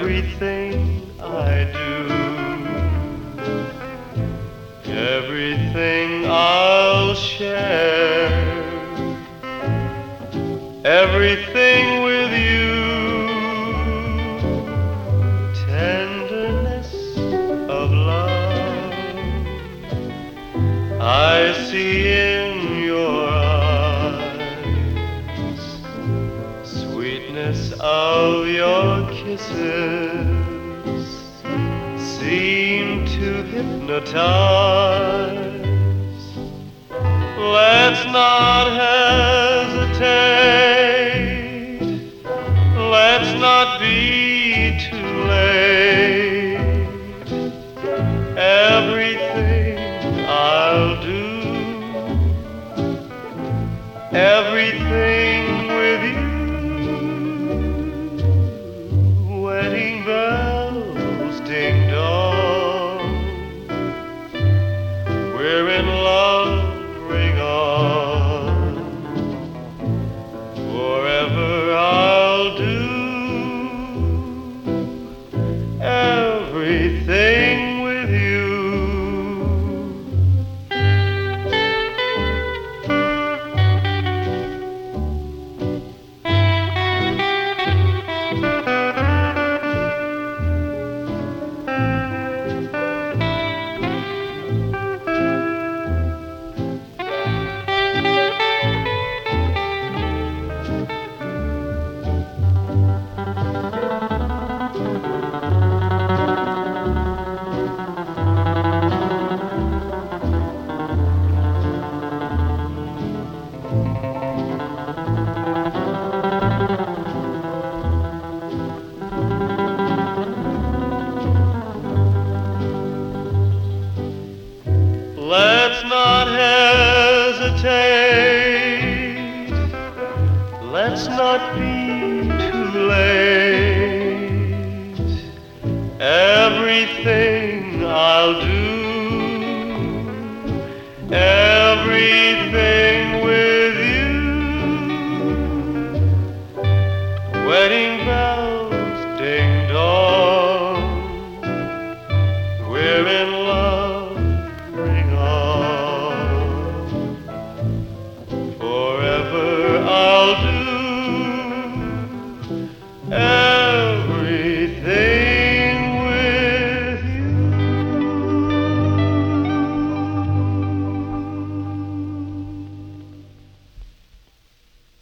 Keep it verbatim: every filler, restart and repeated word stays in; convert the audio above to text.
everything I do, everything I'll share, everything with you. Tenderness of love I see in your eyes, sweetness of your kisses seem to hypnotize. Let's not hesitate, let's not be too late. Everything I'll do, everything with you. Wedding bells ding dong, we're in love, ring on. Forever I'll do everything with you. Let's not hesitate, let's not be too late. Everything I'll do, everything with you. Wedding